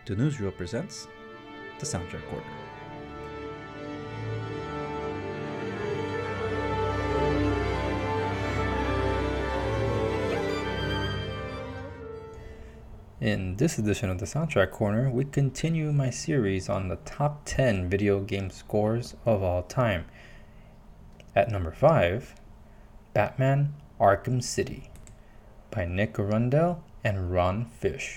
To Newsreel presents the Soundtrack Corner. In this edition of the Soundtrack Corner, we continue my series on the top 10 video game scores of all time. At number 5, Batman Arkham City by Nick Arundel and Ron Fish.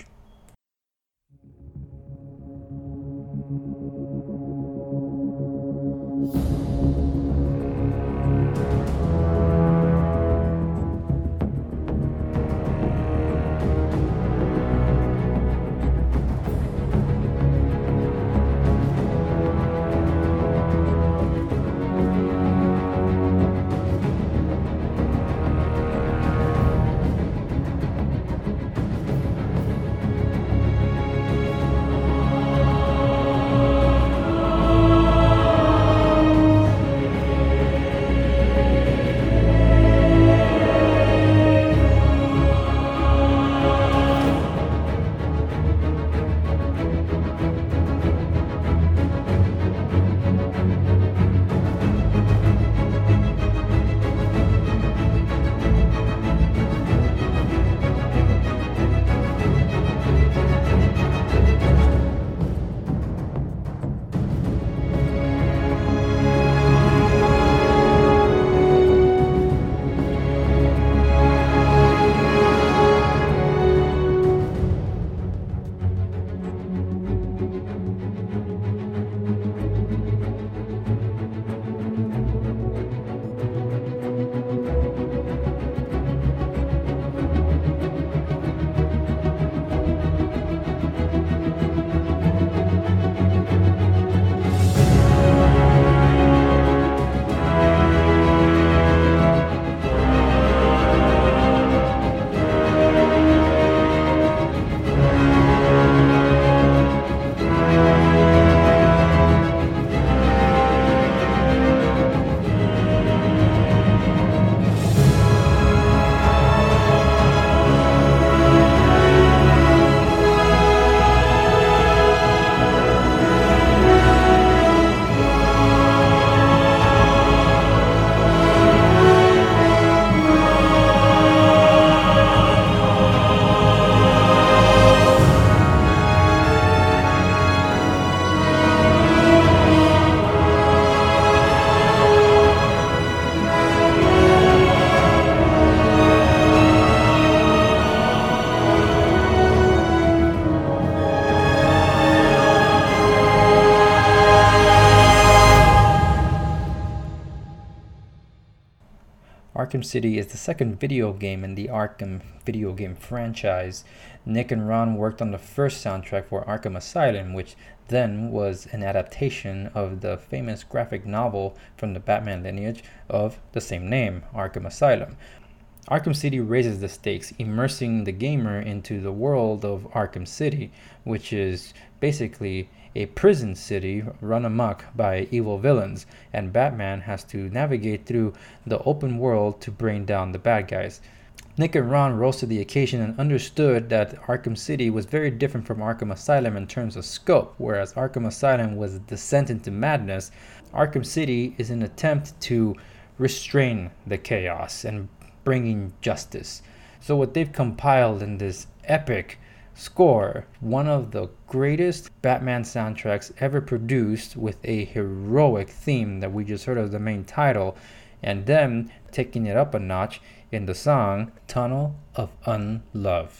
Arkham City is the second video game in the Arkham video game franchise. Nick and Ron worked on the first soundtrack for Arkham Asylum, which then was an adaptation of the famous graphic novel from the Batman lineage of the same name, Arkham Asylum. Arkham City raises the stakes, immersing the gamer into the world of Arkham City, which is basically a prison city run amok by evil villains, and Batman has to navigate through the open world to bring down the bad guys. Nick and Ron rose to the occasion and understood that Arkham City was very different from Arkham Asylum in terms of scope. Whereas Arkham Asylum was a descent into madness, Arkham City is an attempt to restrain the chaos and bringing justice. So what they've compiled in this epic score, one of the greatest Batman soundtracks ever produced, with a heroic theme that we just heard as the main title, and them taking it up a notch in the song Tunnel of Unlove.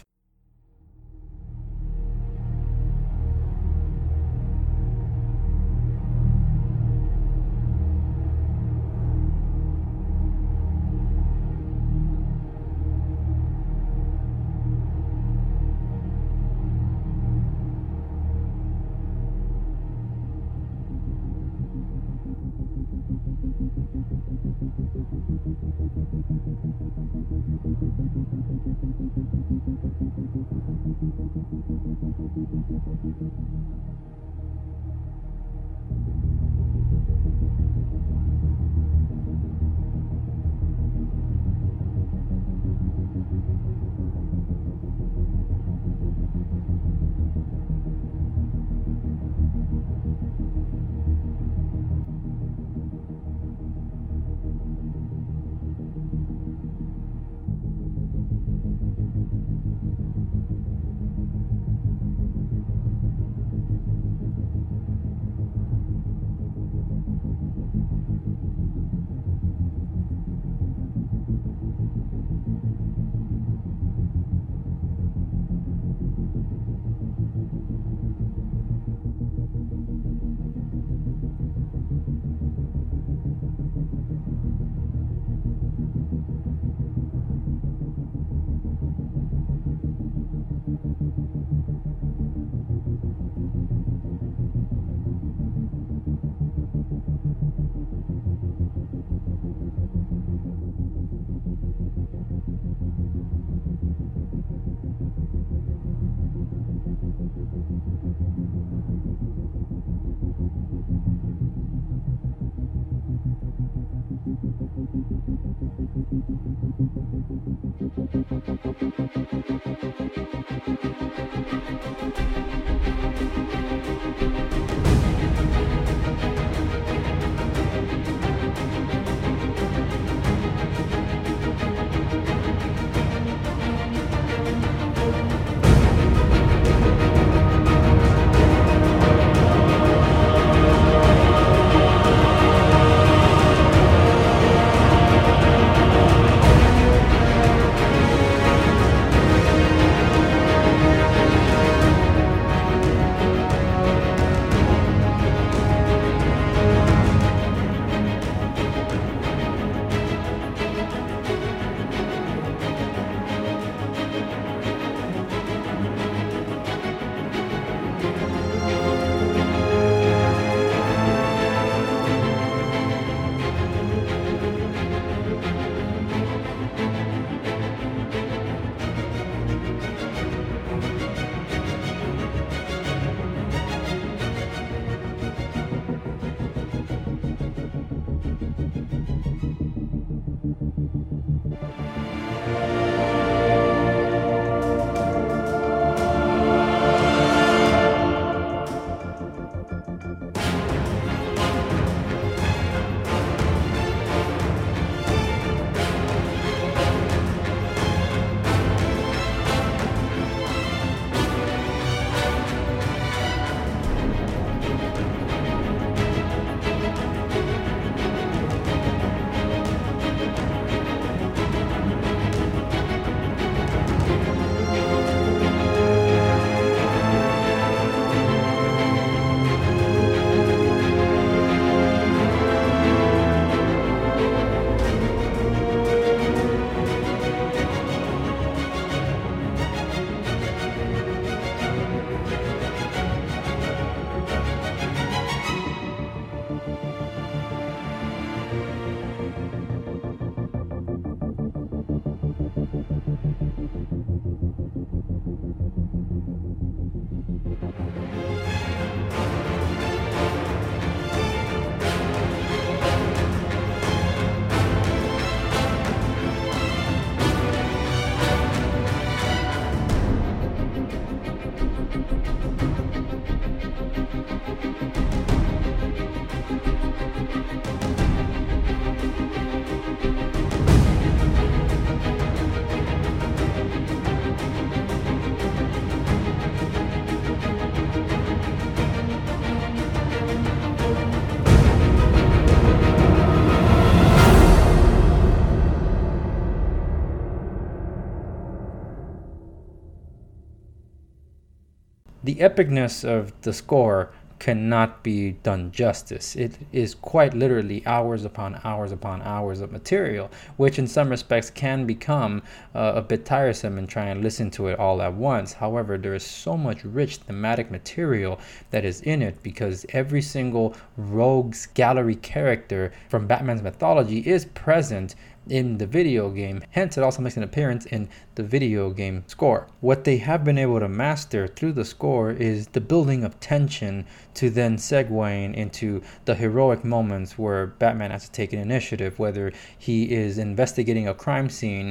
The epicness of the score cannot be done justice. It is quite literally hours upon hours upon hours of material, which in some respects can become a bit tiresome and try and listen to it all at once. However, there is so much rich thematic material that is in it because every single rogues gallery character from Batman's mythology is present in the video game. Hence, it also makes an appearance in the video game score. What they have been able to master through the score is the building of tension to then segueing into the heroic moments where Batman has to take an initiative, whether he is investigating a crime scene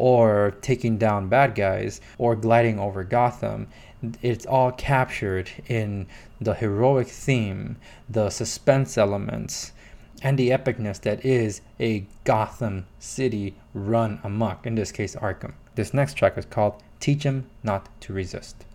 or taking down bad guys or gliding over Gotham. It's all captured in the heroic theme, the suspense elements, and the epicness that is a Gotham City run amok, in this case Arkham. This next track is called Teach 'Em Not to Resist.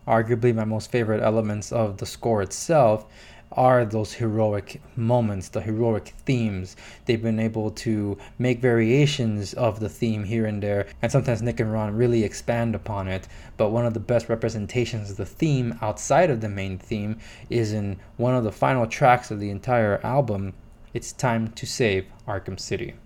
Arguably, my most favorite elements of the score itself are those heroic moments, the heroic themes. They've been able to make variations of the theme here and there, and sometimes Nick and Ron really expand upon it. But one of the best representations of the theme outside of the main theme is in one of the final tracks of the entire album. It's Time to Save Arkham City.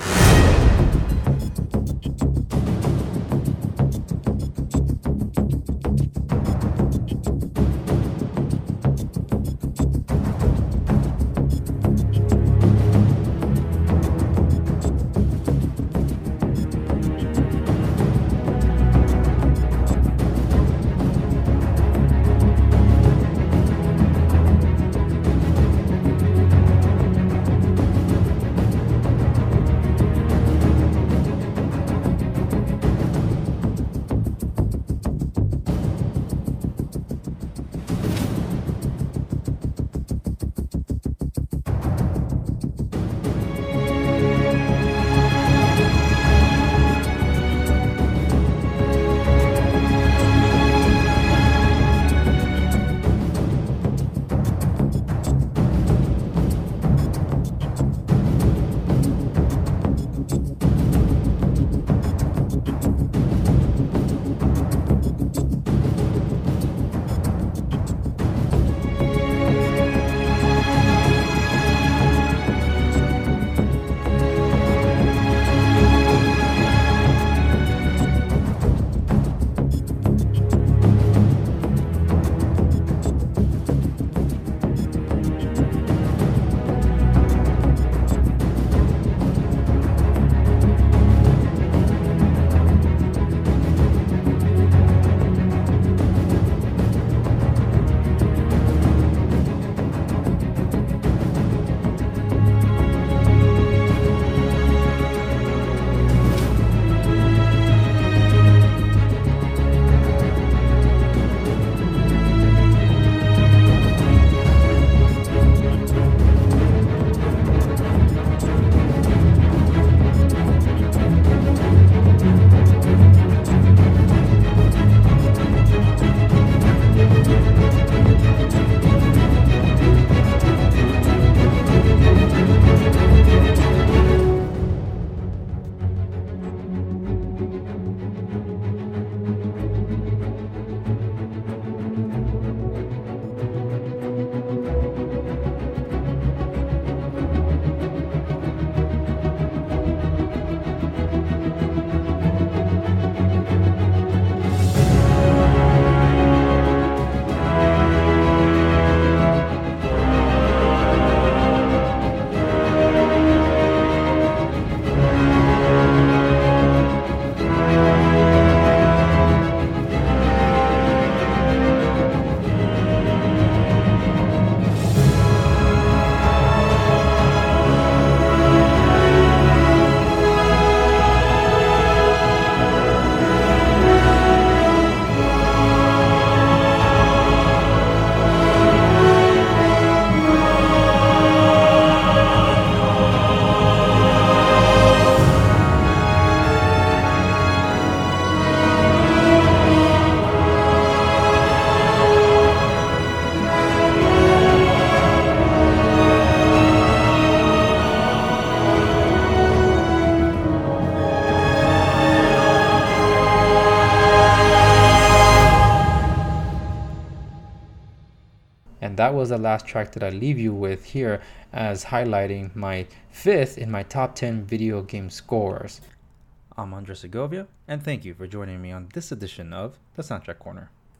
And that was the last track that I leave you with here, as highlighting my 5th in my top 10 video game scores. I'm Andres Segovia, and thank you for joining me on this edition of the Soundtrack Corner.